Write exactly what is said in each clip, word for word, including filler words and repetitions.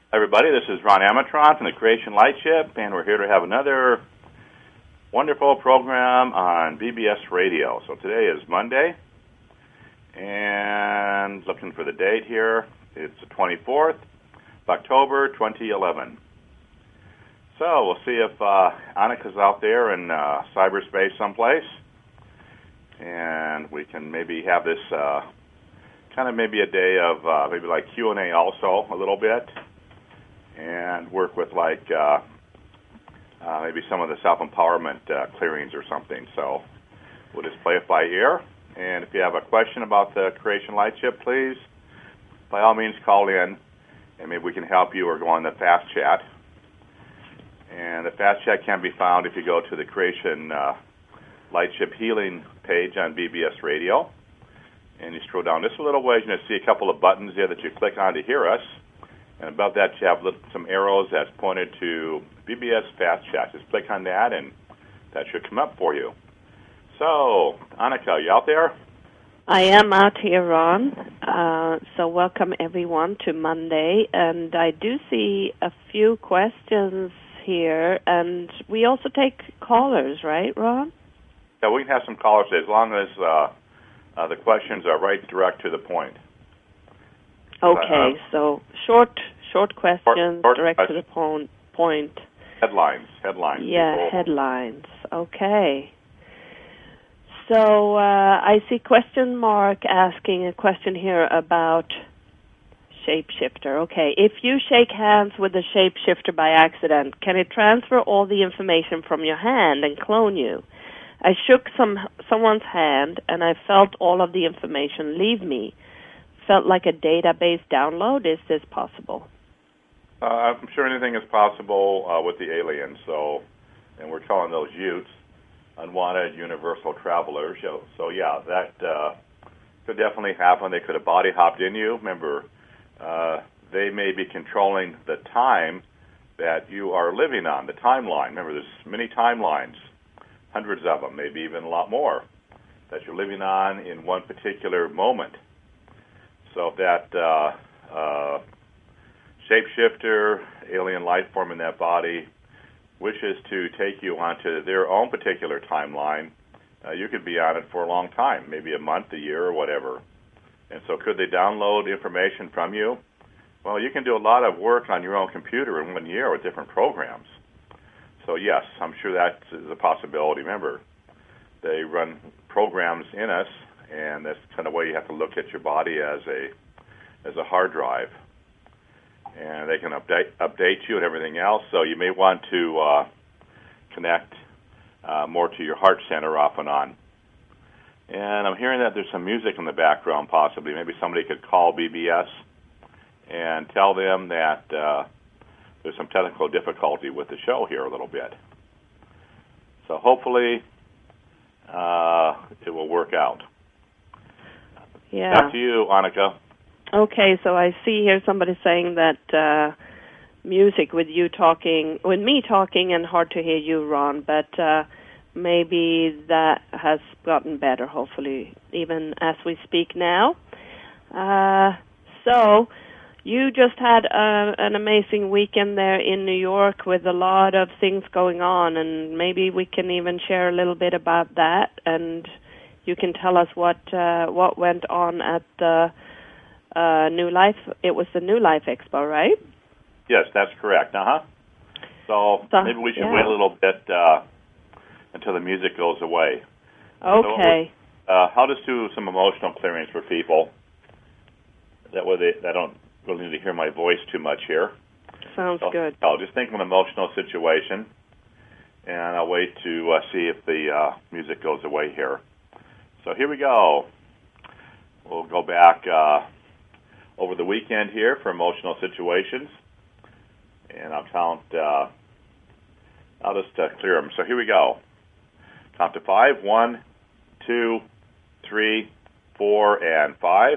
Everybody, this is Ron Amatron from the Creation Lightship, and we're here to have another wonderful program on B B S Radio. So today is Monday, and looking for the date here, it's the twenty-fourth of October, twenty eleven. So we'll see if uh, Annika's out there in uh, cyberspace someplace, and we can maybe have this uh, kind of maybe a day of uh, maybe like Q and A also a little bit, and work with like uh, uh, maybe some of the self-empowerment uh, clearings or something. So we'll just play it by ear. And if you have a question about the Creation Lightship, please, by all means, call in, and maybe we can help you or go on the Fast Chat. And the Fast Chat can be found if you go to the Creation uh, Lightship Healing page on B B S Radio. And you scroll down just a little ways, and you'll see a couple of buttons there that you click on to hear us. And above that, you have some arrows that's pointed to B B S Fast Chat. Just click on that, and that should come up for you. So, Annika, are you out there? I am out here, Ron. Uh, so welcome, everyone, to Monday. And I do see a few questions here, and we also take callers, right, Ron? Yeah, we can have some callers as long as uh, uh, the questions are right direct to the point. Okay, uh, so short short questions, short, direct short, to the point. point. Headlines, headlines. Yeah, people. headlines. Okay. So uh, I see question mark asking a question here about shapeshifter. Okay, if you shake hands with a shapeshifter by accident, can it transfer all the information from your hand and clone you? I shook some someone's hand, and I felt all of the information leave me. Felt like a database download. Is this possible? Uh, I'm sure anything is possible uh, with the aliens. So, and we're calling those Utes, unwanted universal travelers. So, so yeah, that uh, could definitely happen. They could have body hopped in you. Remember, uh, they may be controlling the time that you are living on, the timeline. Remember, there's many timelines, hundreds of them, maybe even a lot more, that you're living on in one particular moment. So if that uh, uh, shapeshifter, alien life form in that body, wishes to take you onto their own particular timeline, uh, you could be on it for a long time, maybe a month, a year, or whatever. And so could they download information from you? Well, you can do a lot of work on your own computer in one year with different programs. So yes, I'm sure that is a possibility. Remember, they run programs in us, and that's kind of the way you have to look at your body as a as a hard drive. And they can update update you and everything else. So you may want to uh, connect uh, more to your heart center off and on. And I'm hearing that there's some music in the background, possibly. Maybe somebody could call B B S and tell them that uh, there's some technical difficulty with the show here a little bit. So hopefully uh, it will work out. Yeah. Back to you, Annika. Okay, so I see here somebody saying that uh, music with you talking, with me talking, and hard to hear you, Ron, but uh, maybe that has gotten better, hopefully, even as we speak now. Uh, so you just had uh, an amazing weekend there in New York with a lot of things going on, and maybe we can even share a little bit about that, and you can tell us what uh, what went on at the uh, New Life. It was the New Life Expo, right? Yes, that's correct. Uh-huh. So, so maybe we should yeah. wait a little bit uh, until the music goes away. Okay. So uh, I'll just do some emotional clearings for people. That way they, they don't really need to hear my voice too much here. Sounds so, good. I'll just think of an emotional situation, and I'll wait to uh, see if the uh, music goes away here. So here we go. We'll go back uh, over the weekend here for emotional situations, and I'll count, uh, I'll just uh, clear them. So here we go. Count to five. One, two, three, four, and five.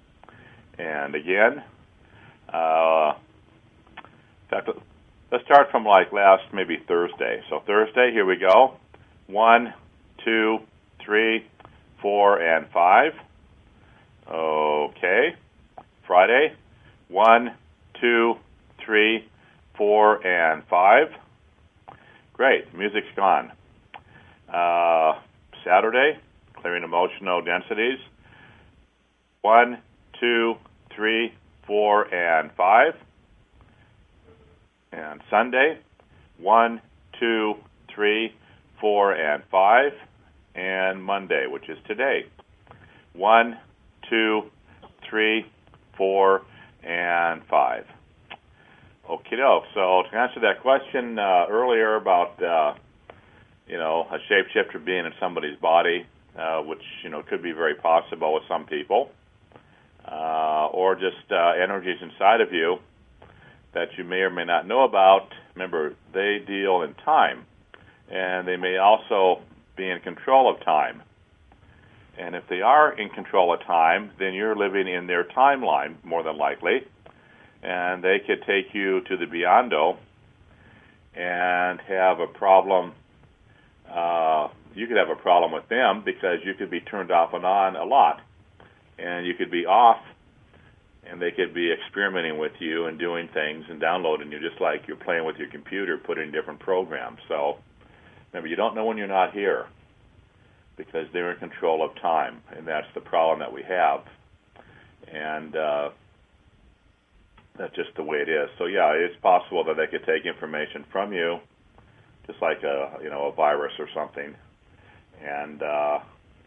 And again, uh, in fact, let's start from like last maybe Thursday. So Thursday, here we go. One, two, three, four, and five. Okay. Friday, one, two, three, four, and five. Great. Music's gone. Uh, Saturday, clearing emotional densities. One, two, three, four, and five. And Sunday, one, two, three, four, and five. And Monday, which is today. One, two, three, four, and five. Okie doke. So to answer that question uh, earlier about, uh, you know, a shapeshifter being in somebody's body, uh, which, you know, could be very possible with some people, uh, or just uh, energies inside of you that you may or may not know about. Remember, they deal in time, and they may also be in control of time. And if they are in control of time, then you're living in their timeline, more than likely. And they could take you to the beyond-o and have a problem. Uh, you could have a problem with them because you could be turned off and on a lot. And you could be off, and they could be experimenting with you and doing things and downloading you just like you're playing with your computer, putting different programs. So remember, you don't know when you're not here, because they're in control of time, and that's the problem that we have. And uh, that's just the way it is. So yeah, it's possible that they could take information from you, just like a you know a virus or something, and uh,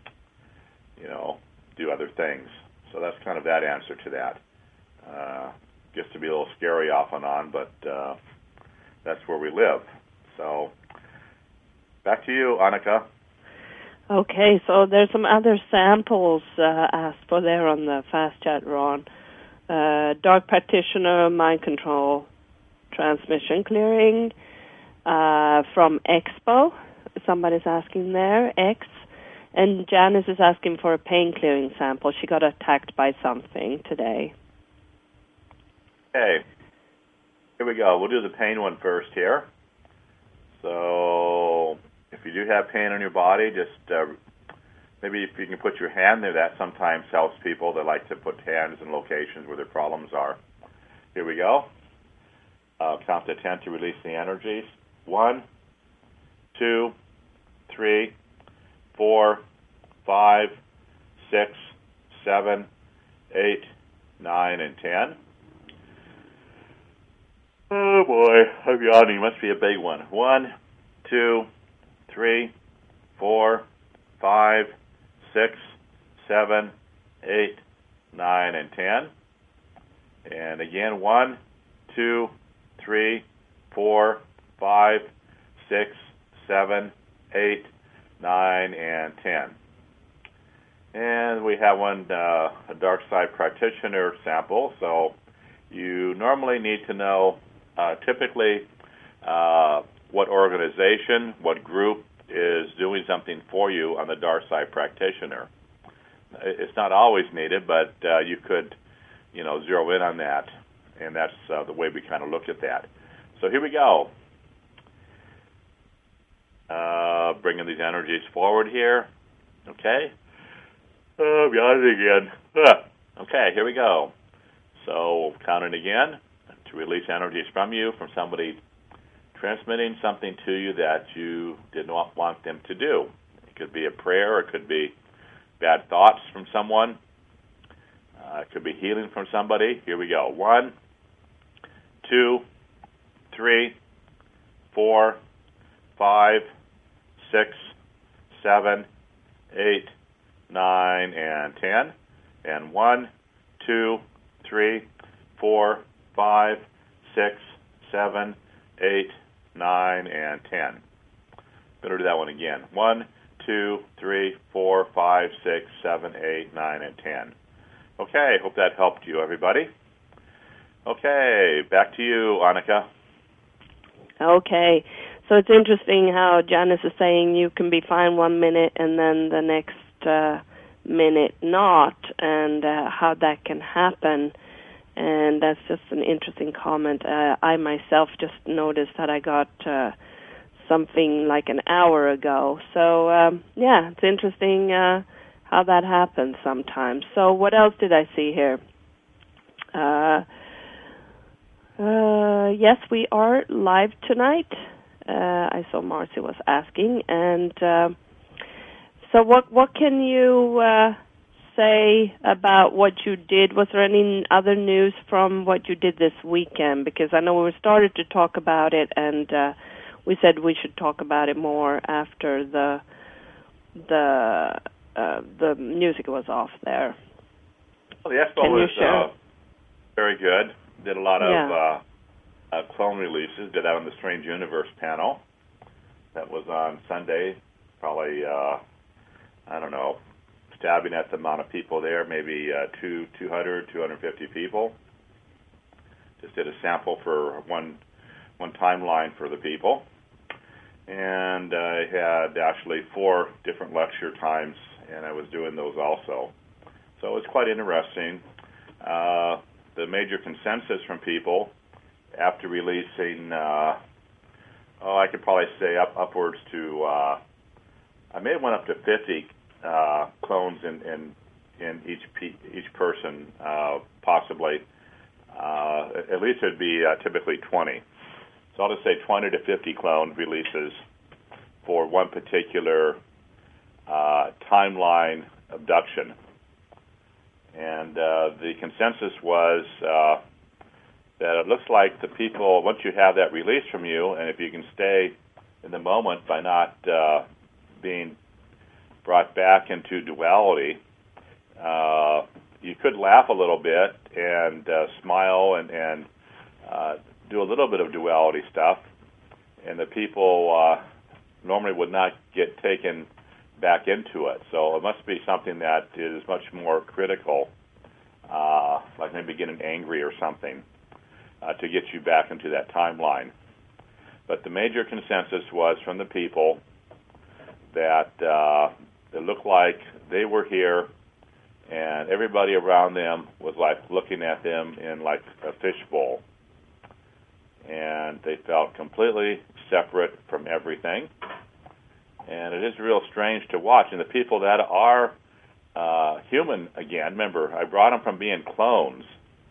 you know do other things. So that's kind of that answer to that. Uh, gets to be a little scary off and on, but uh, that's where we live. So back to you, Annika. Okay, so there's some other samples uh, asked for there on the fast chat, Ron. Uh, dark practitioner, mind control, transmission clearing uh, from Expo. Somebody's asking there, X. And Janice is asking for a pain clearing sample. She got attacked by something today. Okay, here we go. We'll do the pain one first here. So if you do have pain on your body, just uh, maybe if you can put your hand there, that sometimes helps people that like to put hands in locations where their problems are. Here we go. Uh, count to ten to release the energies. One, two, three, four, five, six, seven, eight, nine, and ten. Oh boy, I'm yawning. Must be a big one. One, two, three, four, five, six, seven, eight, nine, and ten. And again, one, two, three, four, five, six, seven, eight, nine, and ten. And we have one, uh, a dark side practitioner sample. So you normally need to know uh, typically uh, what organization, what group is doing something for you on the dark side practitioner. It's not always needed, but uh, you could, you know, zero in on that, and that's uh, the way we kind of look at that. So here we go. Uh, bringing these energies forward here. Okay. Oh, I'm yawning again. Ah. Okay, here we go. So counting again to release energies from you, from somebody transmitting something to you that you did not want them to do. It could be a prayer, it could be bad thoughts from someone, uh, it could be healing from somebody. Here we go. One, two, three, four, five, six, seven, eight, nine, and ten. And one, two, three, four, five, six, seven, eight, nine, and ten. I'm going to do that one again. One, two, three, four, five, six, seven, eight, nine, and ten. Okay, hope that helped you, everybody. Okay, back to you, Annika. Okay, so it's interesting how Janice is saying you can be fine one minute and then the next uh, minute not, and uh, how that can happen. And that's just an interesting comment. Uh, I myself just noticed that I got uh, something like an hour ago. So, um, yeah, it's interesting uh, how that happens sometimes. So what else did I see here? Uh, uh, Uh, yes, we are live tonight. Uh, I saw Marcy was asking, and uh, so what what can you uh, say about what you did? Was there any other news from what you did this weekend? Because I know we started to talk about it, and uh, we said we should talk about it more after the the uh, the music was off there. Well, the expo Can was uh, very good. Did a lot yeah. of uh, uh, clone releases. Did that on the Strange Universe panel. That was on Sunday. Probably, uh, I don't know, stabbing at the amount of people there, maybe uh, two, 200, two hundred fifty people. Just did a sample for one one timeline for the people. And I had actually four different lecture times, and I was doing those also. So it was quite interesting. Uh, the major consensus from people after releasing, uh, oh, I could probably say up upwards to, uh, I may have went up to fifty uh, clones in, in, in each pe- each person, uh, possibly. Uh, at least it would be uh, typically twenty. So I'll just say twenty to fifty clone releases for one particular uh, timeline abduction. And uh, the consensus was uh, that it looks like the people, once you have that release from you, and if you can stay in the moment by not uh, being brought back into duality, uh, you could laugh a little bit and uh, smile and, and uh, do a little bit of duality stuff, and the people uh, normally would not get taken back into it. So it must be something that is much more critical, uh, like maybe getting angry or something, uh, to get you back into that timeline. But the major consensus was from the people that uh, it looked like they were here and everybody around them was like looking at them in like a fishbowl. And they felt completely separate from everything. And it is real strange to watch. And the people that are uh, human, again, remember, I brought them from being clones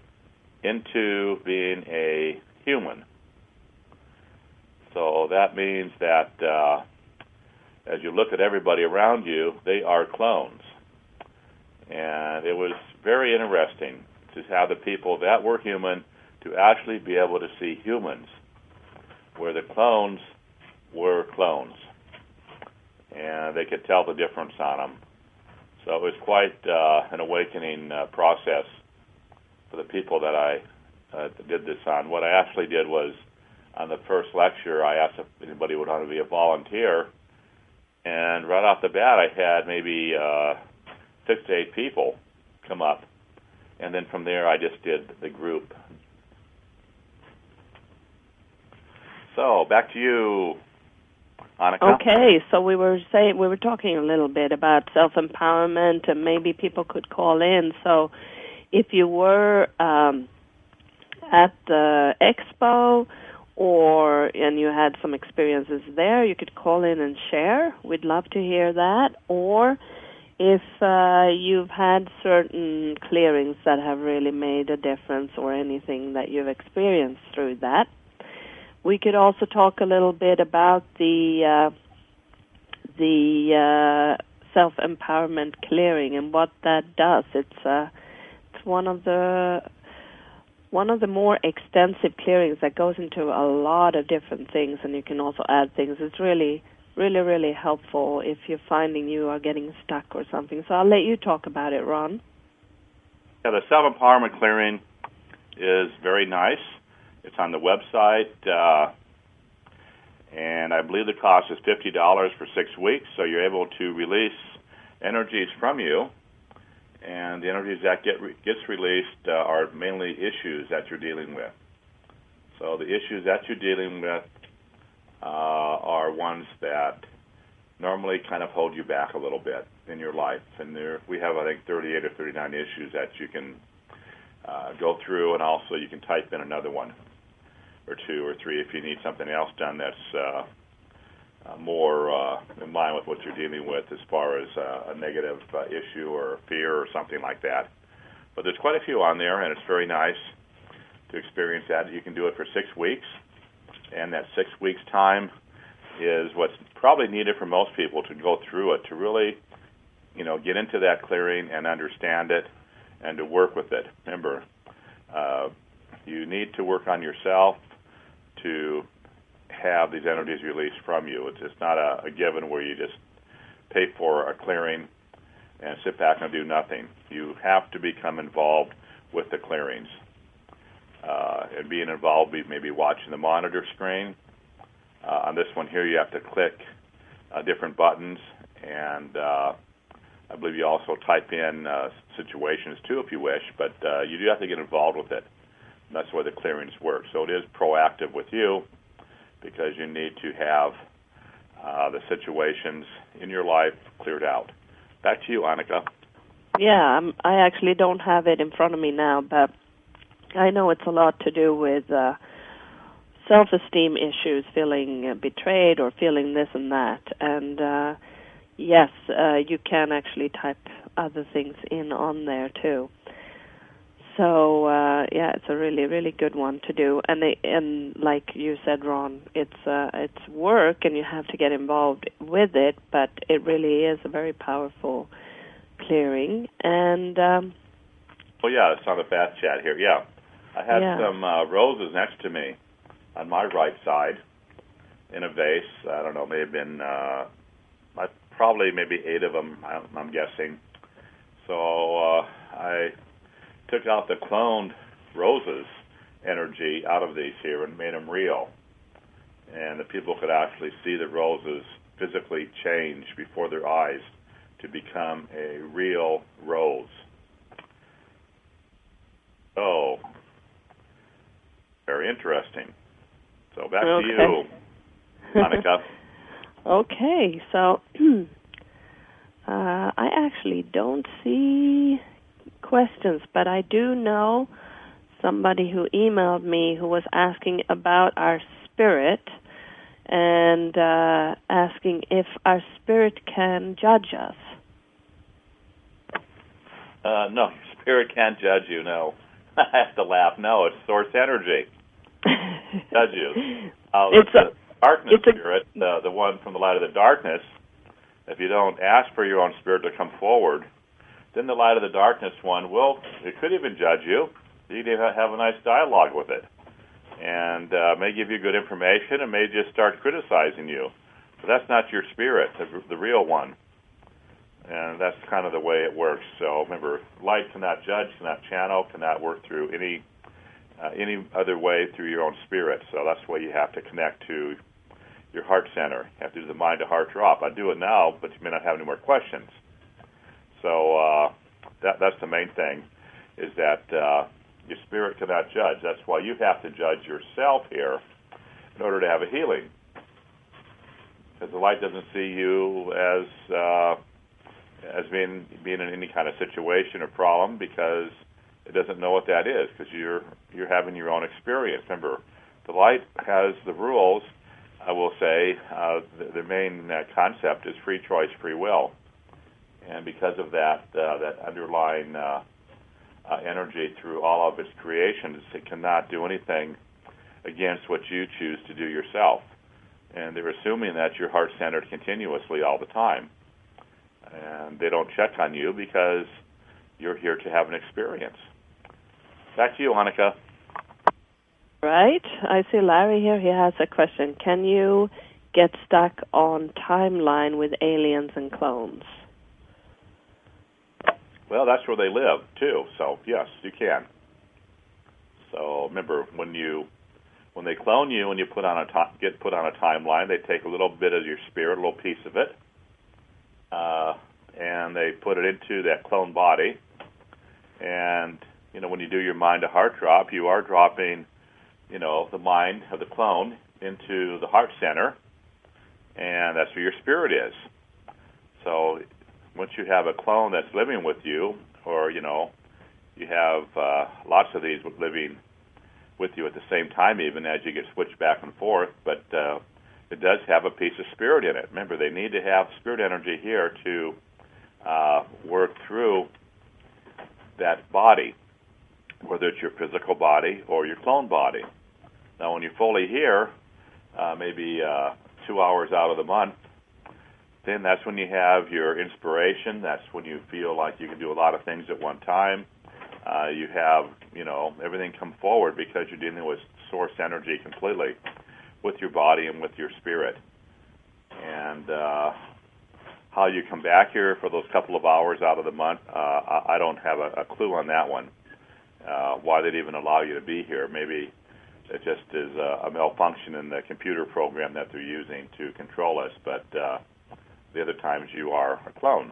into being a human. So that means that uh, as you look at everybody around you, they are clones. And it was very interesting to have the people that were human to actually be able to see humans, where the clones were clones. And they could tell the difference on them. So it was quite uh, an awakening uh, process for the people that I uh, did this on. What I actually did was, on the first lecture, I asked if anybody would want to be a volunteer, and right off the bat, I had maybe uh, six to eight people come up, and then from there, I just did the group. So back to you, Annika. Okay, so we were saying we were talking a little bit about self-empowerment, and maybe people could call in. So, if you were um, at the expo, or and you had some experiences there, you could call in and share. We'd love to hear that. Or if uh, you've had certain clearings that have really made a difference, or anything that you've experienced through that. We could also talk a little bit about the uh, the uh, self-empowerment clearing and what that does. It's uh, it's one of the one of the more extensive clearings that goes into a lot of different things, and you can also add things. It's really, really, really helpful if you're finding you are getting stuck or something. So I'll let you talk about it, Ron. Yeah, the self-empowerment clearing is very nice. It's on the website, uh, and I believe the cost is fifty dollars for six weeks, so you're able to release energies from you, and the energies that get re- gets released uh, are mainly issues that you're dealing with. So the issues that you're dealing with uh, are ones that normally kind of hold you back a little bit in your life, and there we have, I think, thirty-eight or thirty-nine issues that you can uh, go through, and also you can type in another one or two or three if you need something else done that's uh, uh, more uh, in line with what you're dealing with as far as uh, a negative uh, issue or fear or something like that. But there's quite a few on there, and it's very nice. to experience that. You can do it for six weeks, and that six weeks time is what's probably needed for most people to go through it, to really, you know, get into that clearing and understand it and to work with it. Remember, uh, you need to work on yourself to have these energies released from you. It's, it's not a, a given where you just pay for a clearing and sit back and do nothing. You have to become involved with the clearings. Uh, and being involved, maybe watching the monitor screen. Uh, on this one here, you have to click uh, different buttons, and uh, I believe you also type in uh, situations too if you wish, but uh, you do have to get involved with it. And that's the way the clearings work. So it is proactive with you because you need to have uh, the situations in your life cleared out. Back to you, Annika. Yeah, I'm, I actually don't have it in front of me now, but I know it's a lot to do with uh, self-esteem issues, feeling uh, betrayed or feeling this and that. And uh, yes, uh, you can actually type other things in on there too. So uh, yeah, it's a really, really good one to do. And they, and like you said, Ron, it's uh, it's work, and you have to get involved with it. But it really is a very powerful clearing. And um, well, yeah, it's on the fast chat here. Yeah, I had yeah. some uh, roses next to me on my right side in a vase. I don't know, may have been uh, probably maybe eight of them. I'm guessing. So uh, I took out the cloned roses energy out of these here and made them real. And the people could actually see the roses physically change before their eyes to become a real rose. Oh, very interesting. So back okay. to you, Monica. Okay, so uh, I actually don't see questions, but I do know somebody who emailed me who was asking about our spirit and uh, asking if our spirit can judge us. Uh, no, your spirit can't judge you, no. I have to laugh. No, it's source energy. Judge you. Uh, it's the a, darkness it's a, spirit, uh, the one from the light of the darkness, if you don't ask for your own spirit to come forward, then the light of the darkness one will, it could even judge you. You can have a nice dialogue with it. And uh, may give you good information and may just start criticizing you. But that's not your spirit, the, the real one. And that's kind of the way it works. So remember, light cannot judge, cannot channel, cannot work through any uh, any other way through your own spirit. So that's why you have to connect to your heart center. You have to do the mind-to-heart drop. I do it now, but you may not have any more questions. So uh, that that's the main thing, is that uh, your spirit cannot judge. That's why you have to judge yourself here in order to have a healing. Because the light doesn't see you as uh, as being being in any kind of situation or problem, because it doesn't know what that is, because you're you're having your own experience. Remember, the light has the rules. I will say uh, the, the main uh, concept is free choice, free will, and because of that, uh, that underlying uh, uh, energy through all of its creations, it cannot do anything against what you choose to do yourself. And they're assuming that you're heart-centered continuously all the time. And they don't check on you because you're here to have an experience. Back to you, Annika. Right. I see Larry here. He has a question. Can you get stuck on timeline with aliens and clones? Well, that's where they live, too. So, yes, you can. So, remember, when you when they clone you and you put on a to- get put on a timeline, they take a little bit of your spirit, a little piece of it, uh, and they put it into that clone body. And, you know, when you do your mind-to-heart drop, you are dropping, you know, the mind of the clone into the heart center, and that's where your spirit is. So once you have a clone that's living with you, or, you know, you have uh, lots of these living with you at the same time, even as you get switched back and forth, but uh, it does have a piece of spirit in it. Remember, they need to have spirit energy here to uh, work through that body. whether it's your physical body or your clone body. Now, when you're fully here, uh, maybe uh, two hours out of the month, then that's when you have your inspiration. That's when you feel like you can do a lot of things at one time. Uh, you have, you know, everything come forward because you're dealing with source energy completely with your body and with your spirit. And uh, how you come back here for those couple of hours out of the month, uh, I, I don't have a, a clue on that one, uh, why they'd even allow you to be here. Maybe it just is a, a malfunction in the computer program that they're using to control us, but uh, the other times you are a clone.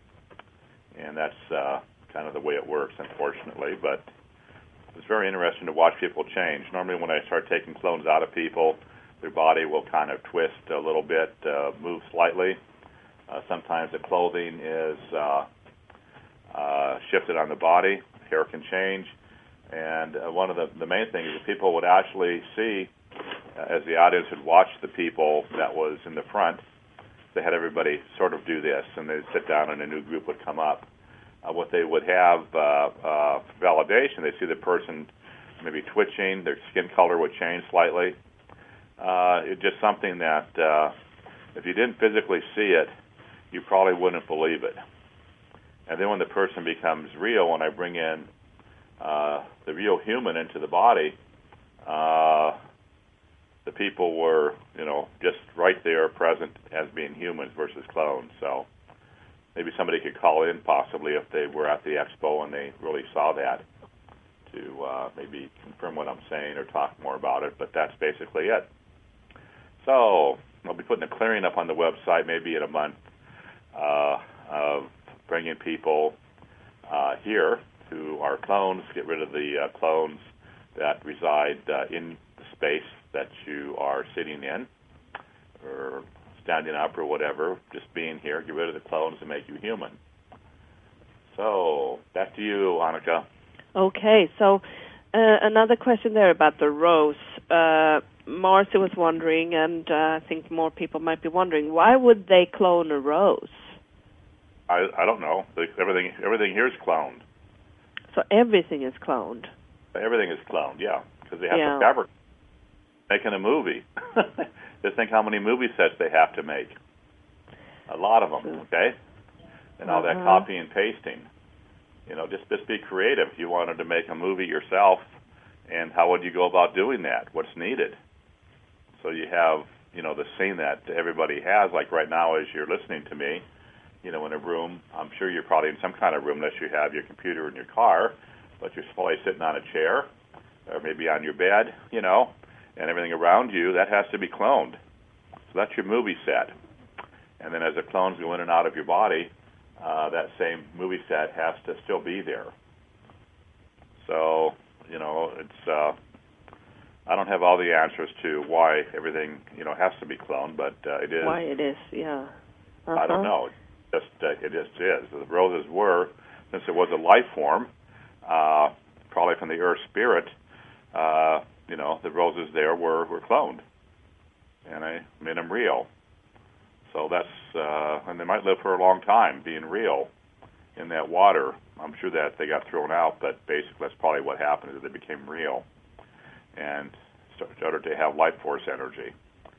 And that's uh, kind of the way it works, unfortunately, but it's very interesting to watch people change. Normally when I start taking clones out of people, their body will kind of twist a little bit, uh, move slightly. Uh, sometimes the clothing is uh, uh, shifted on the body. Hair can change. And uh, one of the, the main things is that people would actually see, uh, as the audience would watch the people that was in the front, they had everybody sort of do this, and they'd sit down and a new group would come up. Uh, what they would have, uh, uh, validation, they'd see the person maybe twitching, their skin color would change slightly. Uh, it's just something that uh, if you didn't physically see it, you probably wouldn't believe it. And then when the person becomes real, when I bring in uh, the real human into the body, uh, the people were, you know, just right there present as being humans versus clones. So maybe somebody could call in possibly if they were at the expo and they really saw that to uh, maybe confirm what I'm saying or talk more about it, but that's basically it. So I'll be putting a clearing up on the website maybe in a month uh, of bringing people uh, here who are clones, get rid of the uh, clones that reside uh, in the space that you are sitting in or standing up or whatever, just being here, get rid of the clones and make you human. So back to you, Annika. Okay, so uh, another question there about the rose. Uh, Marcy was wondering, and uh, I think more people might be wondering, why would they clone a rose? I I don't know. Everything everything here is cloned. So everything is cloned. Everything is cloned, yeah, because they have yeah. to fabric. Making a movie. Just think how many movie sets they have to make. A lot of them, okay? And all uh-huh. that copy and pasting. You know, just just be creative. If you wanted to make a movie yourself, and how would you go about doing that? What's needed? So you have, you know, the scene that everybody has, like right now as you're listening to me, you know, in a room. I'm sure you're probably in some kind of room unless you have your computer in your car, but you're probably sitting on a chair or maybe on your bed, you know, and everything around you, that has to be cloned. So that's your movie set. And then as the clones go in and out of your body, uh, that same movie set has to still be there. So, you know, it's, uh, I don't have all the answers to why everything, you know, has to be cloned, but uh, it is. Why it is, yeah. Uh-huh. I don't know. It just, uh, it just is. The roses were, since it was a life form, uh, probably from the earth spirit, uh, you know, the roses there were, were cloned, and I made them real. So that's, uh, and they might live for a long time being real in that water. I'm sure that they got thrown out, but basically that's probably what happened, is they became real and started to have life force energy.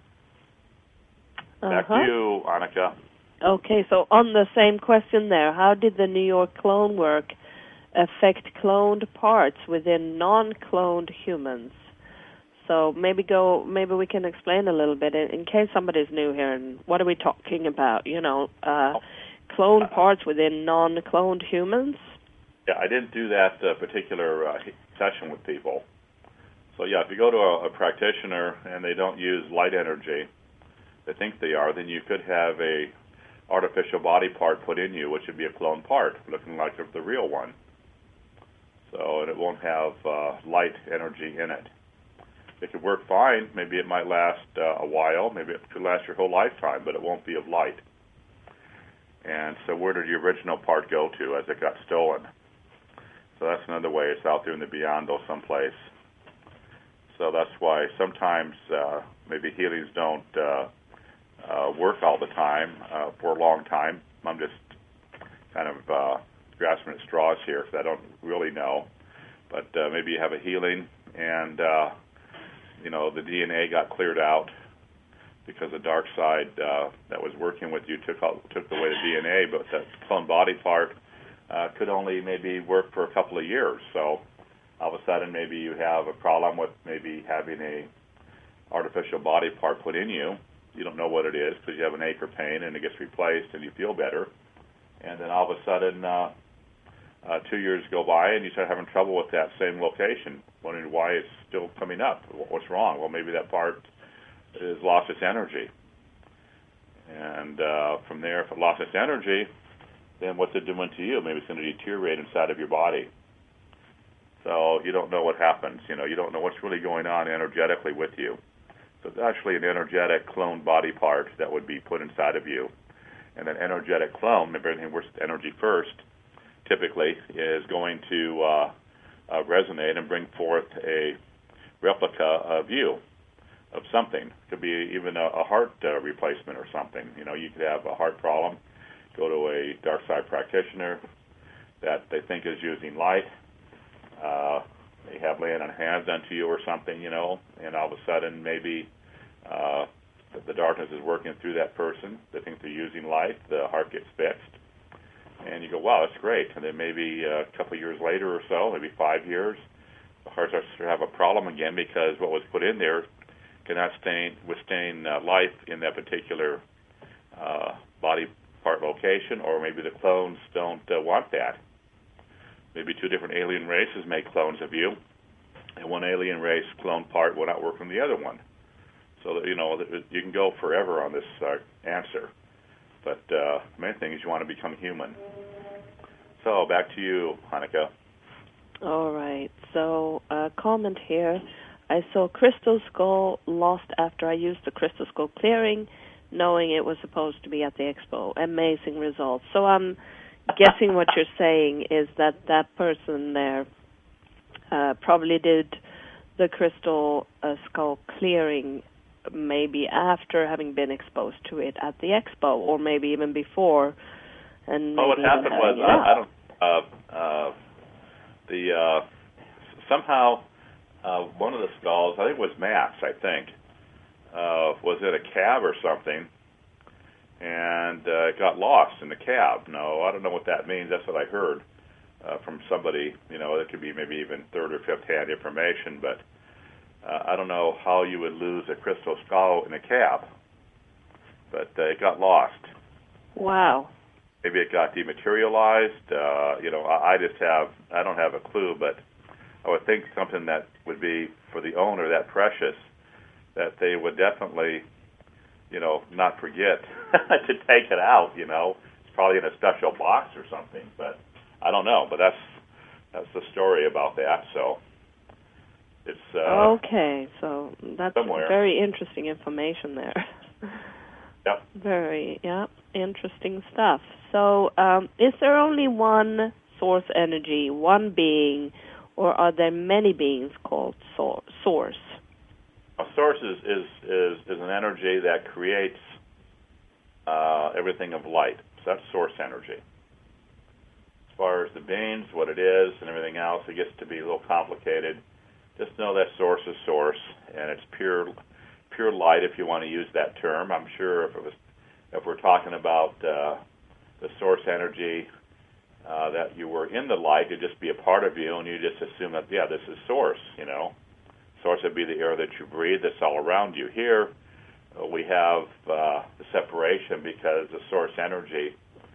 Uh-huh. Back to you, Annika. Okay, so on the same question there, how did the New York clone work affect cloned parts within non-cloned humans? So maybe go. Maybe we can explain a little bit in, in case somebody's new here. And what are we talking about? You know, uh, cloned parts within non-cloned humans. Yeah, I didn't do that uh, particular uh, session with people. So yeah, if you go to a, a practitioner and they don't use light energy, they think they are, then you could have a artificial body part put in you, which would be a clone part, looking like the real one. So, and it won't have uh, light energy in it. It could work fine. Maybe it might last uh, a while. Maybe it could last your whole lifetime, but it won't be of light. And so where did the original part go to as it got stolen? So that's another way. It's out there in the beyond-o someplace. So that's why sometimes uh, maybe healings don't uh, uh, work all the time uh, for a long time. I'm just kind of uh, grasping at straws here because I don't really know. but uh, maybe you have a healing, and uh, you know the D N A got cleared out because the dark side uh, that was working with you took out, took away the D N A, but that clone body part uh, could only maybe work for a couple of years. So all of a sudden, maybe you have a problem with maybe having a artificial body part put in you. You don't know what it is because you have an ache or pain, and it gets replaced, and you feel better. And then all of a sudden, uh, uh, two years go by, and you start having trouble with that same location, wondering why it's still coming up. What's wrong? Well, maybe that part has lost its energy. And uh, from there, if it lost its energy, then what's it doing to you? Maybe it's going to deteriorate inside of your body. So you don't know what happens. You know, you don't know what's really going on energetically with you. So it's actually an energetic clone body part that would be put inside of you. And an energetic clone, remember everything works with energy first, typically is going to uh, uh, resonate and bring forth a replica of you, of something. It could be even a, a heart uh, replacement or something. You know, you could have a heart problem, go to a dark side practitioner that they think is using light. Uh, they have laying on hands onto you or something, you know, and all of a sudden maybe uh, the, the darkness is working through that person. They think they're using light. The heart gets fixed. And you go, wow, that's great. And then maybe a couple of years later or so, maybe five years, the heart starts to have a problem again because what was put in there cannot sustain, withstand uh, life in that particular uh, body part location, or maybe the clones don't uh, want that. Maybe two different alien races make clones of you, and one alien race clone part will not work from the other one. So that, you know, you can go forever on this uh, answer. But uh, the main thing is you want to become human. So back to you, Hanukkah. All right. So uh, comment here. I saw crystal skull lost after I used the crystal skull clearing, knowing it was supposed to be at the expo. Amazing results. So I'm guessing what you're saying is that that person there uh, probably did the crystal uh, skull clearing maybe after having been exposed to it at the expo, or maybe even before. And maybe oh, what happened was uh, I don't uh, uh, the uh, somehow uh, one of the skulls, I think it was Matt's, I think, uh, was in a cab or something, and uh, it got lost in the cab. No, I don't know what that means. That's what I heard uh, from somebody. You know, it could be maybe even third or fifth hand information, but uh, I don't know how you would lose a crystal skull in a cab. But uh, it got lost. Wow. Maybe it got dematerialized. Uh, you know, I, I just have, I don't have a clue, but I would think something that would be for the owner that precious, that they would definitely, you know, not forget to take it out, you know. It's probably in a special box or something, but I don't know. But that's that's the story about that, so it's... Uh, okay, so that's somewhere. Very interesting information there. Yep. Very, yeah, interesting stuff. So um, is there only one source energy, one being, or are there many beings called so- source? A source is, is, is, is an energy that creates uh, everything of light. So that's source energy. As far as the beings, what it is, and everything else, it gets to be a little complicated. Just know that source is source, and it's pure pure light, if you want to use that term. I'm sure if it was, if we're talking about uh, the source energy, uh, that you were in the light, it'd just be a part of you, and you just assume that, yeah, this is source, you know. Source would be the air that you breathe that's all around you. Here, uh, we have uh, the separation because the source energy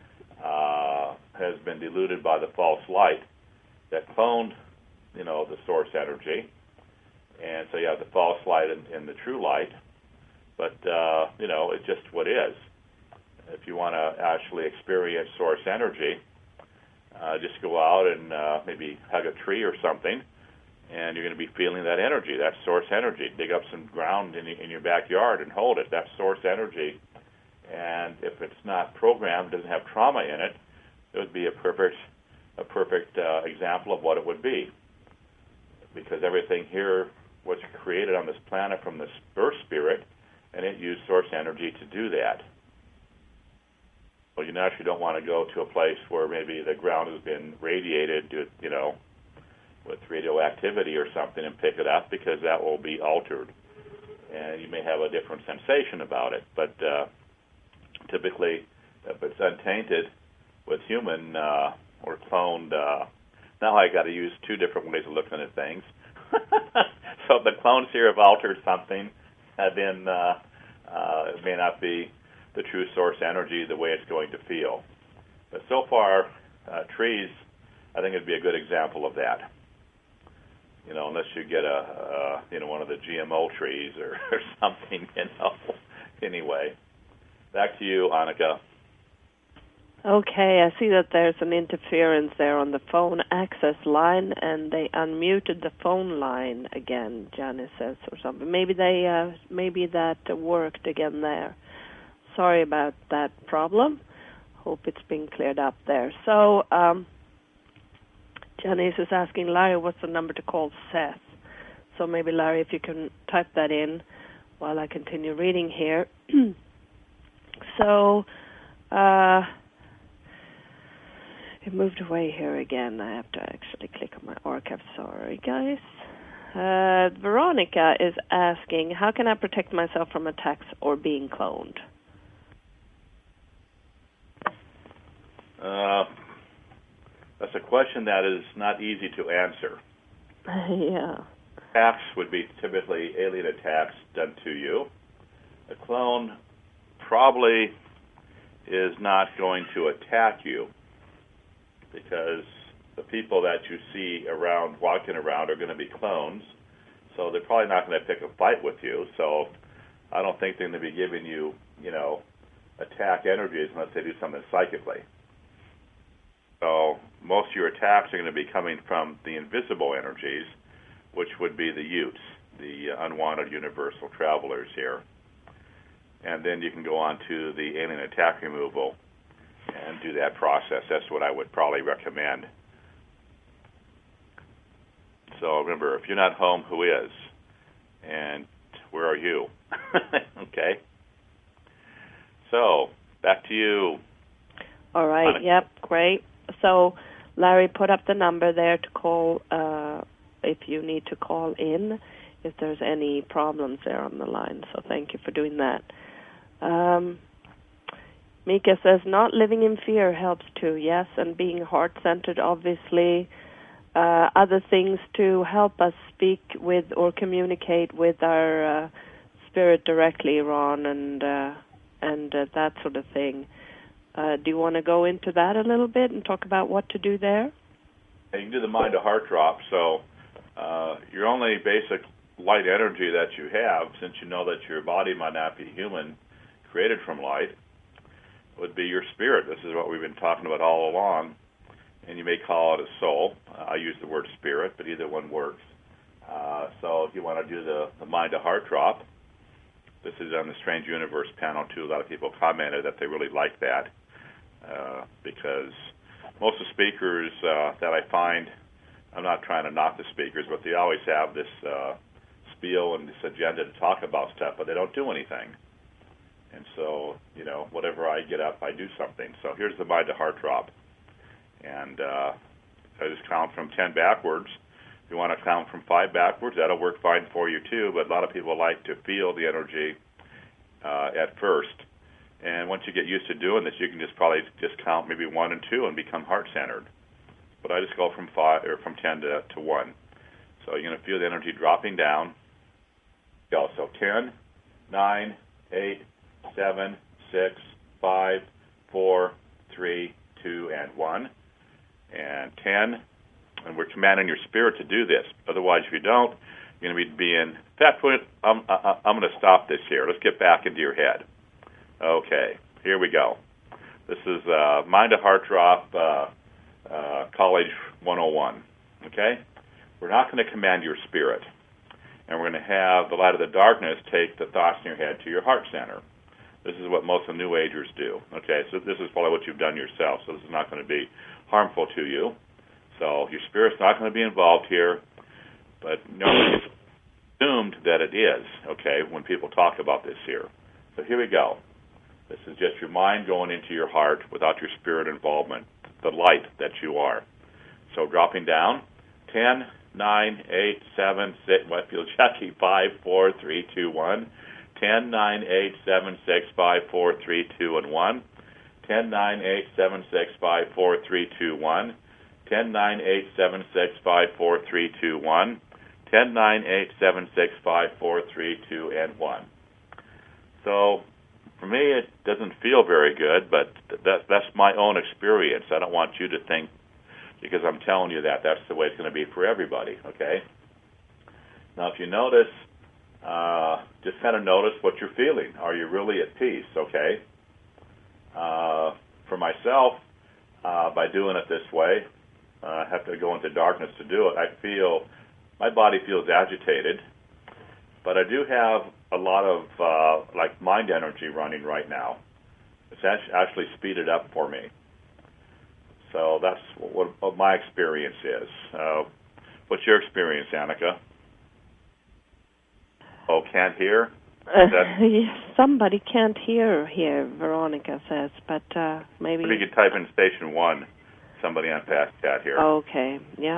uh, has been diluted by the false light that cloned, you know, the source energy. And so you have the false light and, and the true light. But, uh, you know, it's just what is. If you want to actually experience source energy, uh, just go out and uh, maybe hug a tree or something, and you're going to be feeling that energy, that source energy. Dig up some ground in, in your backyard and hold it. That's source energy. And if it's not programmed, doesn't have trauma in it, it would be a perfect, a perfect uh, example of what it would be. Because everything here was created on this planet from this Earth spirit, and it used source energy to do that. Well, you naturally don't want to go to a place where maybe the ground has been radiated, to, you know, with radioactivity or something and pick it up, because that will be altered. And you may have a different sensation about it. But uh, typically, if it's untainted with human uh, or cloned, uh, now I got to use two different ways of looking at things. So the clones here have altered something, and then uh, uh, it may not be the true source energy the way it's going to feel. But so far, uh, trees, I think it'd be a good example of that. You know, unless you get a, uh, you know, one of the G M O trees or, or something, you know. Anyway, back to you, Annika. Okay, I see that there's an interference there on the phone access line, and they unmuted the phone line again, Janice says, or something. Maybe they, uh, maybe that worked again there. Sorry about that problem. Hope it's been cleared up there. So, um, Janice is asking Larry what's the number to call Seth. So maybe, Larry, if you can type that in while I continue reading here. So, uh, it moved away here again. I have to actually click on my archive. Sorry, guys. Uh, Veronica is asking, how can I protect myself from attacks or being cloned? Uh, that's a question that is not easy to answer. Yeah. Attacks would be typically alien attacks done to you. A clone probably is not going to attack you, because the people that you see around, walking around, are going to be clones, so they're probably not going to pick a fight with you. So I don't think they're going to be giving you, you know, attack energies unless they do something psychically. So most of your attacks are going to be coming from the invisible energies, which would be the Utes, the unwanted universal travelers here. And then you can go on to the alien attack removal and do that process. That's what I would probably recommend. So remember, if you're not home, who is? And where are you? Okay. So back to you. All right. Annika. Yep. Great. So Larry put up the number there to call uh, if you need to call in if there's any problems there on the line. So thank you for doing that. Um, Mika says, not living in fear helps too, yes, and being heart-centered, obviously. Uh, other things to help us speak with or communicate with our uh, spirit directly, Ron, and uh, and uh, that sort of thing. Uh, do you want to go into that a little bit and talk about what to do there? You can do the mind-to-heart drop. So uh, your only basic light energy that you have, since you know that your body might not be human, created from light, would be your spirit. This is what we've been talking about all along, and you may call it a soul. Uh, I use the word spirit, but either one works. Uh, so if you want to do the, the mind-to-heart drop, this is on the Strange Universe panel, too. A lot of people commented that they really like that uh, because most of the speakers uh, that I find, I'm not trying to knock the speakers, but they always have this uh, spiel and this agenda to talk about stuff, but they don't do anything. And so, you know, whatever I get up, I do something. So here's the mind-to-heart drop. And uh, I just count from ten backwards. If you want to count from five backwards, that'll work fine for you, too. But a lot of people like to feel the energy uh, at first. And once you get used to doing this, you can just probably just count maybe one and two and become heart-centered. But I just go from five or from ten to, to one. So you're going to feel the energy dropping down. So ten, nine, eight, seven, six, five, four, three, two, and one. And ten, and we're commanding your spirit to do this. Otherwise, if you don't, you're going to be being... In fact, I'm, I'm going to stop this here. Let's get back into your head. Okay, here we go. This is uh, Mind-to-Heart Drop uh, uh, College one oh one, okay? We're not going to command your spirit. And we're going to have the light of the darkness take the thoughts in your head to your heart center. This is what most of the New Agers do. Okay, so this is probably what you've done yourself, so this is not going to be harmful to you. So your spirit's not going to be involved here, but normally it's assumed that it is, okay, when people talk about this here. So here we go. This is just your mind going into your heart without your spirit involvement, the light that you are. So dropping down, ten, nine, eight, seven, six, what feels yucky, five, four, three, two, one. ten, nine, eight, seven, six, five, four, three, two, and one. ten, nine, eight, seven, six, five, four, three, two, one. ten, nine, eight, seven, six, five, four, three, two, one. ten, nine, eight, seven, six, five, four, three, two, and one. So for me, it doesn't feel very good, but that, that's my own experience. I don't want you to think, because I'm telling you that, that's the way it's going to be for everybody, okay? Now, if you notice, uh, just kind of notice what you're feeling. Are you really at peace, okay? Uh, for myself, uh, by doing it this way, uh, I have to go into darkness to do it. I feel, my body feels agitated, but I do have a lot of, uh, like, mind energy running right now. It's actually speeded up for me. So that's what, what my experience is. Uh, what's your experience, Annika? Oh, can't hear? Uh, somebody can't hear here, Veronica says, but uh, maybe... Maybe you could type in station one, somebody on Fast Chat here. Okay, yeah.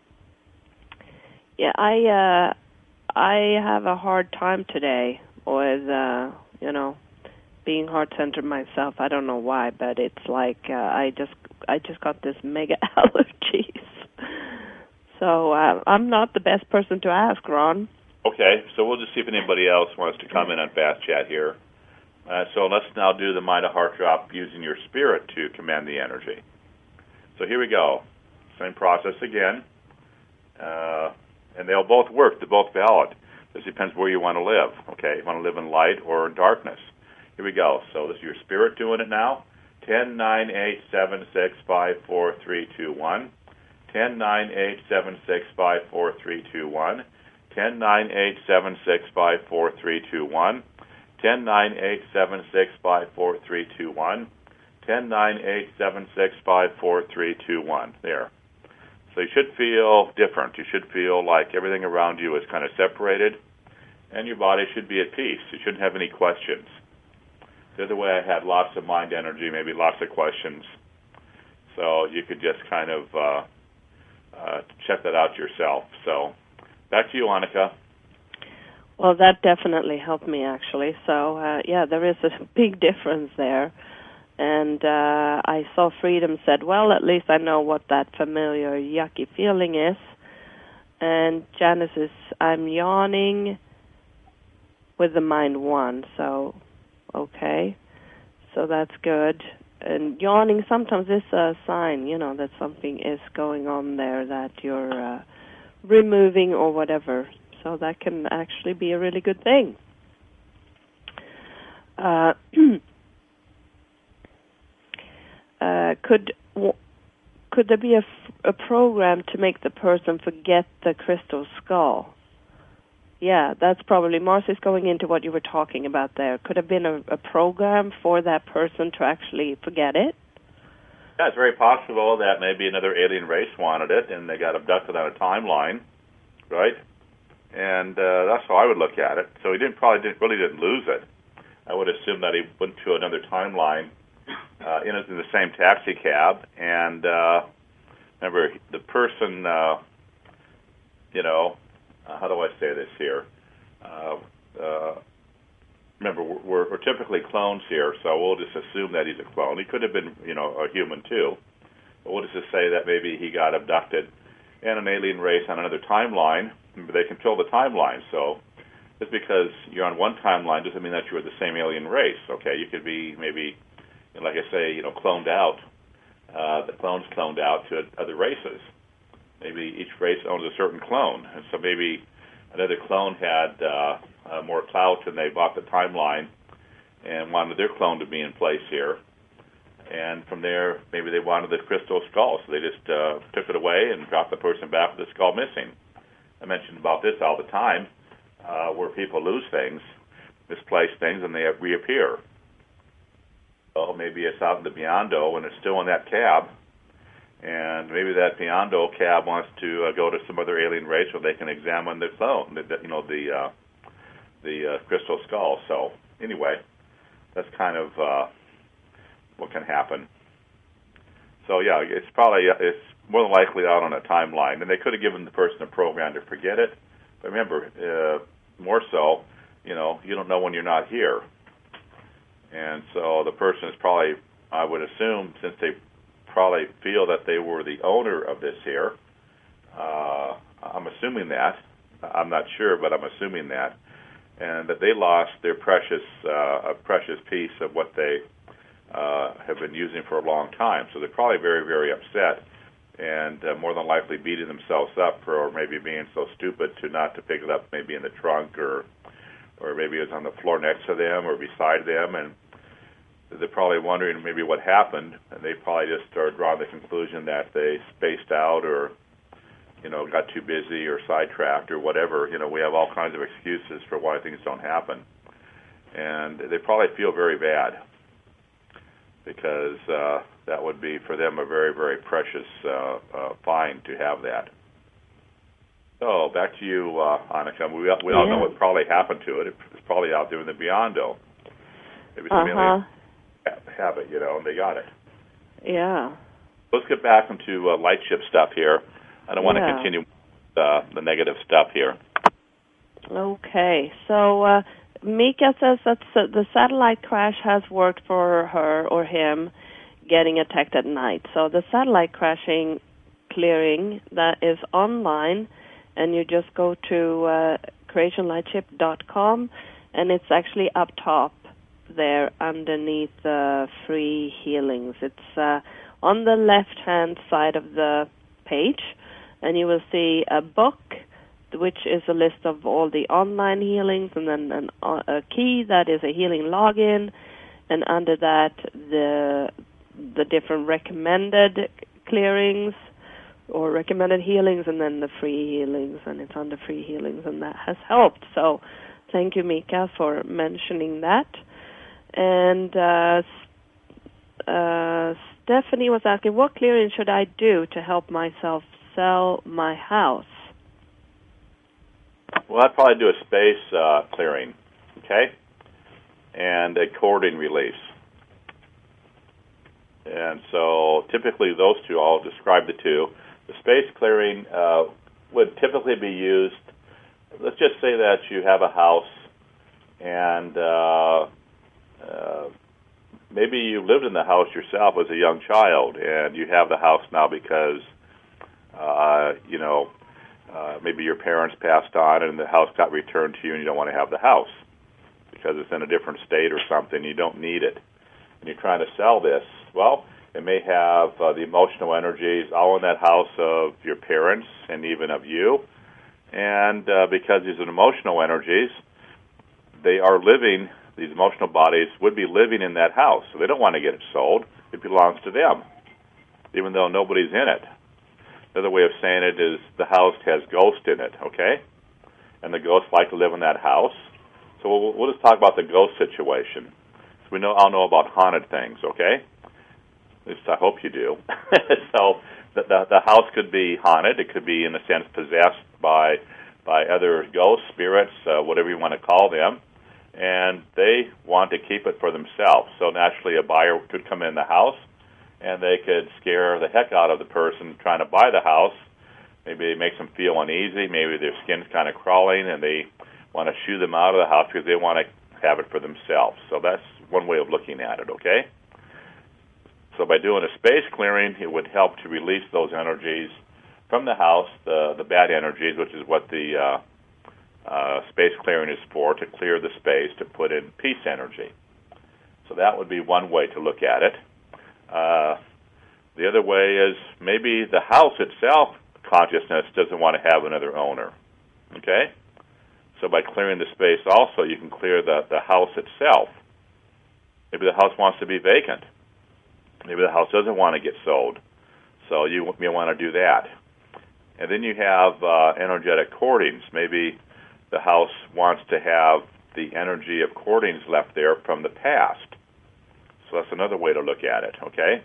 Yeah, I... Uh, I have a hard time today with, uh, you know, being heart-centered myself. I don't know why, but it's like uh, I just I just got this mega allergies. So uh, I'm not the best person to ask, Ron. Okay, so we'll just see if anybody else wants to come in on Fast Chat here. Uh, so let's now do the Mind a Heart Drop using your spirit to command the energy. So here we go. Same process again. Uh... And they'll both work. They're both valid. This depends where you want to live, okay? You want to live in light or in darkness. Here we go. So this is your spirit doing it now. ten, nine, eight, seven, six, five, four, three, two, one. ten, nine, eight, seven, six, five, four, three, two, one. ten, nine, eight, seven, six, five, four, three, two, one. ten, nine, eight, seven, six, five, four, three, two, one. ten, nine, eight, seven, six, five, four, three, two, one. There. So you should feel different. You should feel like everything around you is kind of separated, and your body should be at peace. You shouldn't have any questions. The other way, I had lots of mind energy, maybe lots of questions. So you could just kind of uh, uh, check that out yourself. So back to you, Annika. Well, that definitely helped me, actually. So, uh, yeah, there is a big difference there. And uh, I saw Freedom said, well, at least I know what that familiar yucky feeling is. And Janice is, I'm yawning with the mind one. So, okay. So that's good. And yawning sometimes is a sign, you know, that something is going on there that you're uh, removing or whatever. So that can actually be a really good thing. Uh Uh, could w- could there be a, f- a program to make the person forget the crystal skull? Yeah, that's probably, Marcy's going into what you were talking about there. Could have been a, a program for that person to actually forget it? Yeah, it's very possible that maybe another alien race wanted it, and they got abducted on a timeline, right? And uh, that's how I would look at it. So he didn't probably didn't, really didn't lose it. I would assume that he went to another timeline Uh, in, in the same taxi cab, and uh, remember, the person, uh, you know, uh, how do I say this here? Uh, uh, remember, we're, we're typically clones here, so we'll just assume that he's a clone. He could have been, you know, a human too, but we'll just say that maybe he got abducted in an alien race on another timeline. Remember, they control the timeline, so just because you're on one timeline doesn't mean that you're the same alien race, okay? You could be maybe... And like I say, you know, cloned out. Uh, the clones cloned out to other races. Maybe each race owns a certain clone, and so maybe another clone had uh, uh, more clout, and they bought the timeline and wanted their clone to be in place here. And from there, maybe they wanted the crystal skull, so they just uh, took it away and dropped the person back with the skull missing. I mentioned about this all the time, uh, where people lose things, misplace things, and they reappear. Oh, maybe it's out in the Beyond-O and it's still in that cab, and maybe that Beyond-O cab wants to uh, go to some other alien race where they can examine the clone, the, the, you know, the uh, the uh, crystal skull. So anyway, that's kind of uh, what can happen. So yeah, it's probably it's more than likely out on a timeline. And they could have given the person a program to forget it. But remember, uh, more so, you know, you don't know when you're not here. And so the person is probably, I would assume, since they probably feel that they were the owner of this here, uh, I'm assuming that. I'm not sure, but I'm assuming that. And that they lost their precious, uh, a precious piece of what they uh, have been using for a long time. So they're probably very, very upset, and uh, more than likely beating themselves up for maybe being so stupid to not to pick it up, maybe in the trunk, or or maybe it's on the floor next to them or beside them, and they're probably wondering maybe what happened, and they probably just are drawing the conclusion that they spaced out, or you know, got too busy or sidetracked or whatever. You know, we have all kinds of excuses for why things don't happen. And they probably feel very bad because uh, that would be for them a very, very precious uh, uh, find to have that. So back to you, uh, Annika. We, we all yeah. know what probably happened to it. It's probably out there in the Beyond-o. Maybe some uh-huh. aliens have it, you know, and they got it. Yeah. Let's get back into uh, light ship stuff here. I don't want yeah. to continue uh, the negative stuff here. Okay. So uh, Mika says that uh, the satellite crash has worked for her or him getting attacked at night. So the satellite crashing clearing, that is online, and you just go to uh, creation lightship dot com, and it's actually up top there underneath the free healings. It's uh, on the left-hand side of the page, and you will see a book, which is a list of all the online healings, and then an, uh, a key that is a healing login, and under that the the different recommended clearings or recommended healings, and then the free healings, and it's under free healings, and that has helped. So thank you, Mika, for mentioning that. And uh, uh, Stephanie was asking, what clearing should I do to help myself sell my house? Well, I'd probably do a space uh, clearing, okay, and a cording release. And so typically those two, I'll describe the two. The space clearing uh, would typically be used, let's just say that you have a house and uh, uh, maybe you lived in the house yourself as a young child, and you have the house now because, uh, you know, uh, maybe your parents passed on and the house got returned to you and you don't want to have the house because it's in a different state or something. You don't need it. And you're trying to sell this. Well, it may have uh, the emotional energies all in that house of your parents and even of you. And uh, because these are emotional energies, they are living, these emotional bodies would be living in that house. So they don't want to get it sold. It belongs to them, even though nobody's in it. Another way of saying it is the house has ghosts in it, okay? And the ghosts like to live in that house. So we'll, we'll just talk about the ghost situation. So we know all know about haunted things, okay? At least I hope you do. So the, the, the house could be haunted. It could be, in a sense, possessed by by other ghosts, spirits, uh, whatever you want to call them. And they want to keep it for themselves. So naturally a buyer could come in the house, and they could scare the heck out of the person trying to buy the house. Maybe it makes them feel uneasy. Maybe their skin's kind of crawling, and they want to shoo them out of the house because they want to have it for themselves. So that's one way of looking at it, okay? So by doing a space clearing, it would help to release those energies from the house, the, the bad energies, which is what the uh, uh, space clearing is for, to clear the space, to put in peace energy. So that would be one way to look at it. Uh, the other way is maybe the house itself, consciousness, doesn't want to have another owner. Okay? So by clearing the space also, you can clear the, the house itself. Maybe the house wants to be vacant. Maybe the house doesn't want to get sold. So you may want to do that. And then you have uh, energetic cordings. Maybe the house wants to have the energy of cordings left there from the past. So that's another way to look at it, okay?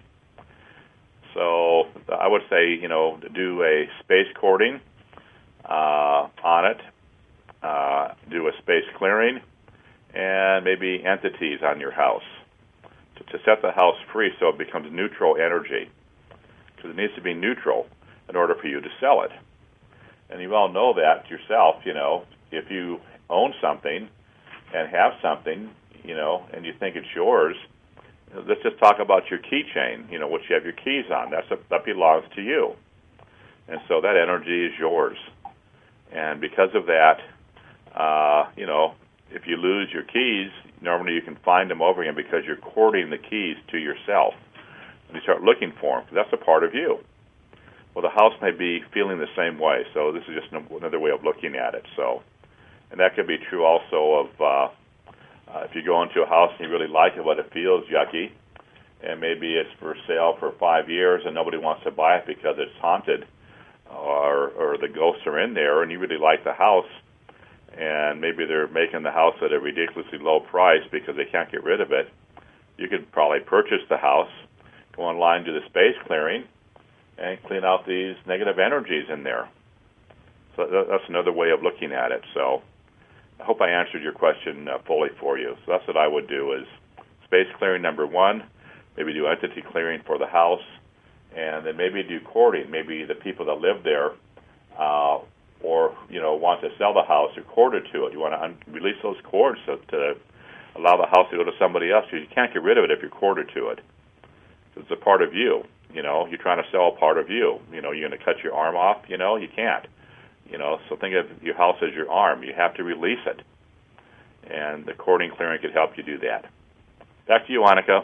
So I would say, you know, do a space cording uh, on it, uh, do a space clearing, and maybe entities on your house to, to set the house free so it becomes neutral energy. because it needs to be neutral in order for you to sell it. And you all know that yourself, you know, if you own something and have something, you know, and you think it's yours, let's just talk about your keychain, you know, which you have your keys on. That's a, that belongs to you. And so that energy is yours. And because of that, uh, you know, if you lose your keys, normally you can find them over again because you're courting the keys to yourself. And you start looking for them, because that's a part of you. Well, the house may be feeling the same way, so this is just another way of looking at it. So, and that could be true also of uh, uh, if you go into a house and you really like it, but it feels yucky, and maybe it's for sale for five years and nobody wants to buy it because it's haunted, or or the ghosts are in there, and you really like the house, and maybe they're making the house at a ridiculously low price because they can't get rid of it. You could probably purchase the house, go online, do the space clearing, and clean out these negative energies in there. So that's another way of looking at it. So I hope I answered your question uh, fully for you. So that's what I would do is space clearing number one, maybe do entity clearing for the house, and then maybe do courting. Maybe the people that live there uh, or, you know, want to sell the house or courted to it. You want to un- release those cords to, to allow the house to go to somebody else. You can't get rid of it if you're courted to it. It's a part of you. You know, you're trying to sell a part of you. You know, you're going to cut your arm off. You know, you can't. You know, so think of your house as your arm. You have to release it. And the courting clearing could help you do that. Back to you, Annika.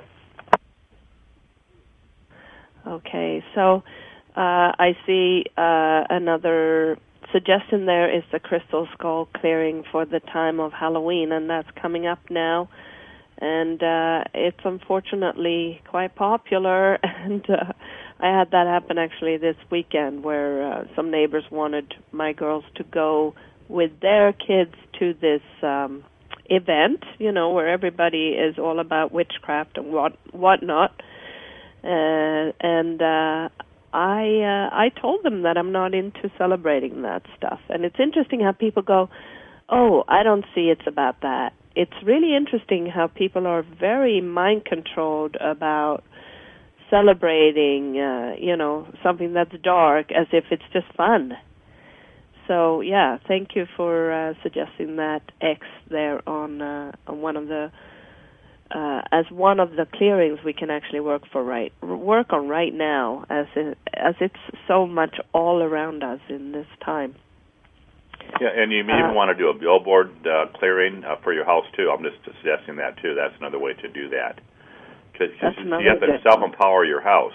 Okay, so uh, I see uh, another suggestion there is the crystal skull clearing for the time of Halloween, and that's coming up now. And uh, it's unfortunately quite popular, and uh, I had that happen actually this weekend where uh, some neighbors wanted my girls to go with their kids to this um, event, you know, where everybody is all about witchcraft and what whatnot. Uh, and uh, I uh, I told them that I'm not into celebrating that stuff. And it's interesting how people go, oh, I don't see it's about that. It's really interesting how people are very mind-controlled about celebrating, uh, you know, something that's dark as if it's just fun. So, yeah, thank you for uh, suggesting that X there on, uh, on one of the, uh, as one of the clearings we can actually work for right, work on right now, as it, as it's so much all around us in this time. Yeah, and you may even uh, want to do a billboard uh, clearing uh, for your house, too. I'm just suggesting that, too. That's another way to do that. Because you have to self-empower your house.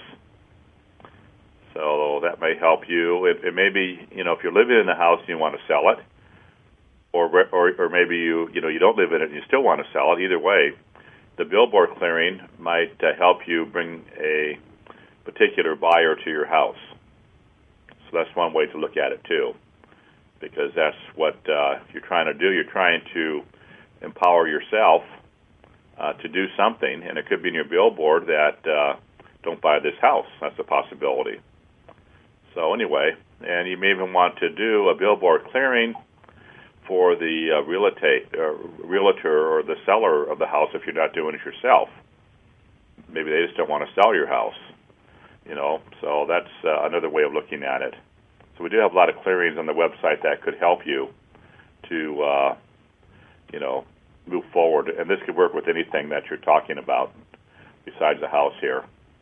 So that may help you. It, it may be, you know, if you're living in the house and you want to sell it, or, or or maybe you, you know, you don't live in it and you still want to sell it. Either way, the billboard clearing might uh, help you bring a particular buyer to your house. So that's one way to look at it, too. Because that's what uh, you're trying to do. You're trying to empower yourself uh, to do something, and it could be in your billboard that uh, don't buy this house. That's a possibility. So anyway, and you may even want to do a billboard clearing for the uh, realtor, uh, realtor or the seller of the house if you're not doing it yourself. Maybe they just don't want to sell your house, you know. So that's uh, another way of looking at it. So we do have a lot of clearings on the website that could help you to, uh, you know, move forward. And this could work with anything that you're talking about besides the house here.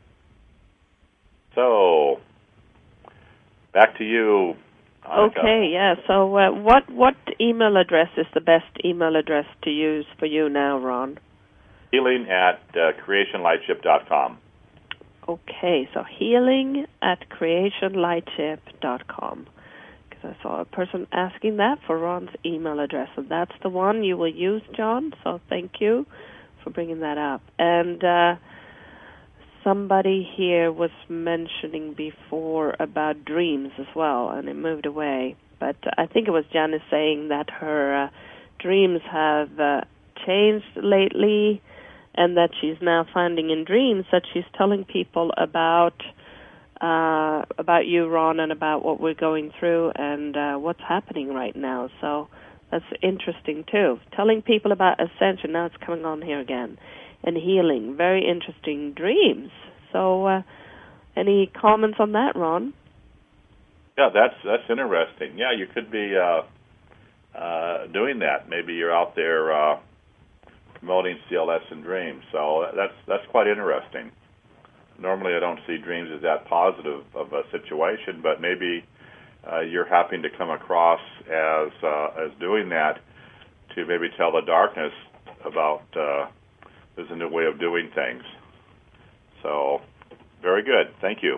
So, back to you, Annika. Okay, yeah. So uh, what, what email address is the best email address to use for you now, Ron? Healing at uh, creation lightship dot com. Okay, so healing at creation lightship dot com. Because I saw a person asking that for Ron's email address. So that's the one you will use, John. So thank you for bringing that up. And uh, somebody here was mentioning before about dreams as well, and it moved away. But I think it was Janice saying that her uh, dreams have uh, changed lately, and that she's now finding in dreams that she's telling people about uh, about you, Ron, and about what we're going through and uh, what's happening right now. So that's interesting, too. Telling people about ascension, now it's coming on here again, and healing. Very interesting dreams. So uh, Any comments on that, Ron? Yeah, that's that's interesting. Yeah, you could be uh, uh, doing that. Maybe you're out there uh, promoting C L S and dreams. So that's that's quite interesting. Normally, I don't see dreams as that positive of a situation, but maybe uh, you're happening to come across as uh, as doing that to maybe tell the darkness about uh, there's a new way of doing things. So, very good. Thank you.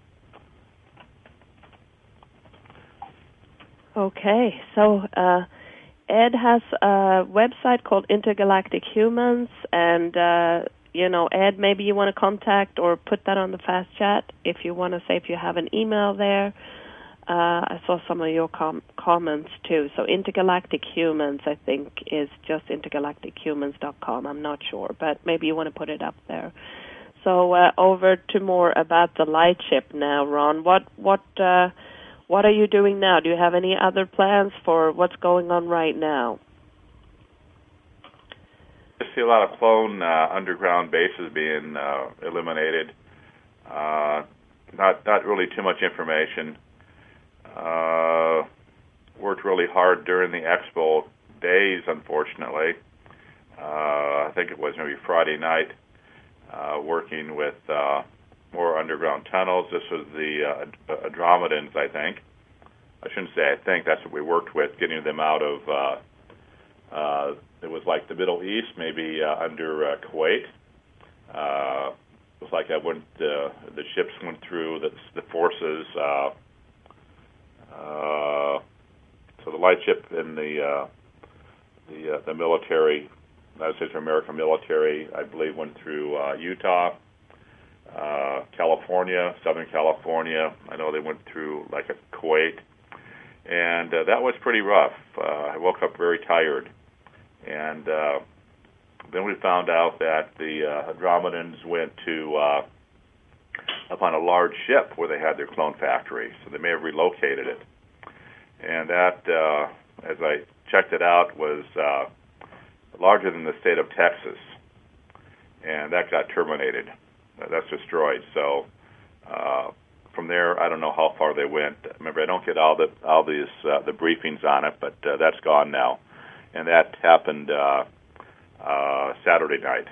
Okay, so uh, Ed has a website called Intergalactic Humans, and, uh, you know, Ed, maybe you want to contact or put that on the fast chat if you want to say if you have an email there. Uh, I saw some of your com- comments, too. So Intergalactic Humans, I think, is just intergalactic humans dot com. I'm not sure, but maybe you want to put it up there. So uh, over to more about the light ship now, Ron. What, what, uh, What are you doing now? Do you have any other plans for what's going on right now? I see a lot of clone uh, underground bases being uh, eliminated. Uh, not not really too much information. Uh, worked really hard during the expo days, unfortunately. Uh, I think it was maybe Friday night, uh, working with uh, more underground tunnels. This was the uh, Andromedans, I think. I shouldn't say I think. That's what we worked with, getting them out of, uh, uh, it was like the Middle East, maybe uh, under uh, Kuwait. Uh, it was like I went, uh, the ships went through, the, the forces. Uh, uh, so the light ship and the, uh, the, uh, the military, United States of America military, I believe, went through uh, Utah. Uh, California, Southern California. I know they went through like a Kuwait, and uh, that was pretty rough. Uh, I woke up very tired, and uh, then we found out that the uh, Andromedans went to uh, up on a large ship where they had their clone factory, so they may have relocated it. And that, uh, as I checked it out, was uh, larger than the state of Texas, and that got terminated. That's destroyed. So uh, from there, I don't know how far they went. Remember, I don't get all the all these uh, the briefings on it, but uh, that's gone now, and that happened uh, uh, Saturday night.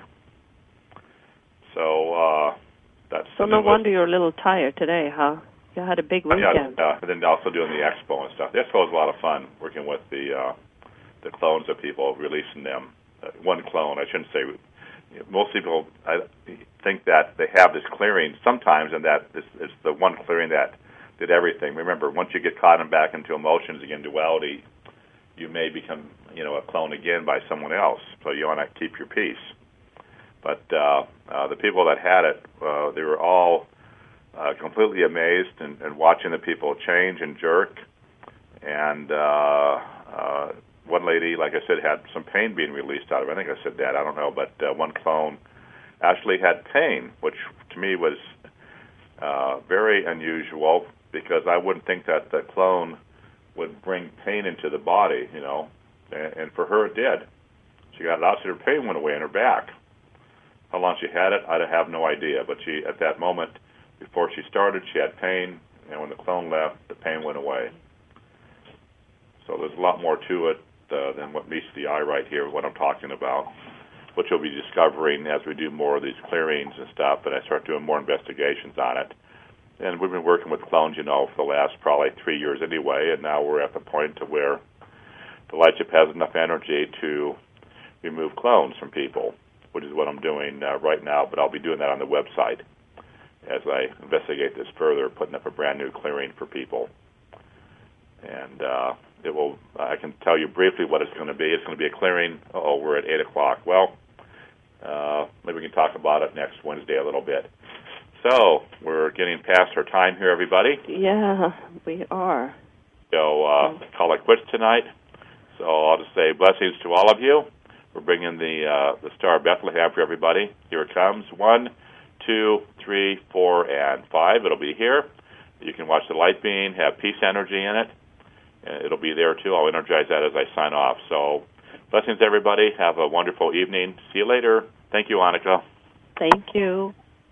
So uh, that's. So no wonder you're a little tired today, huh? You had a big weekend. Yeah, uh, and then also doing the expo and stuff. The expo was a lot of fun, working with the uh, the clones of people, releasing them. Uh, one clone, I shouldn't say. Most people, I think that they have this clearing sometimes, and that this is the one clearing that did everything. Remember, once you get caught in back into emotions again, duality, you may become, you know, a clone again by someone else. So you want to keep your peace. But uh, uh, the people that had it, uh, they were all uh, completely amazed and, and watching the people change and jerk. And uh, uh, one lady, like I said, had some pain being released out of it. I think I said that. I don't know. But uh, one clone actually had pain, which to me was uh, very unusual because I wouldn't think that the clone would bring pain into the body, you know. And, and for her, it did. She got it out, so her pain went away in her back. How long she had it, I have no idea. But she, at that moment, before she started, she had pain, and when the clone left, the pain went away. So there's a lot more to it uh, than what meets the eye right here, what I'm talking about, which you'll be discovering as we do more of these clearings and stuff, and I start doing more investigations on it. And we've been working with clones, you know, for the last probably three years anyway, and now we're at the point to where the light ship has enough energy to remove clones from people, which is what I'm doing uh, right now, but I'll be doing that on the website as I investigate this further, putting up a brand new clearing for people. And uh, it will. I can tell you briefly what it's going to be. It's going to be a clearing. Oh, we're at eight o'clock. Well, uh, maybe we can talk about it next Wednesday a little bit. So we're getting past our time here, everybody. Yeah, we are. So uh, call it quits tonight. So I'll just say blessings to all of you. We're bringing the uh, the Star of Bethlehem for everybody. Here it comes. One, two, three, four, and five. It'll be here. You can watch the light beam, have peace energy in it. It'll be there, too. I'll energize that as I sign off. So blessings, everybody. Have a wonderful evening. See you later. Thank you, Annika. Thank you.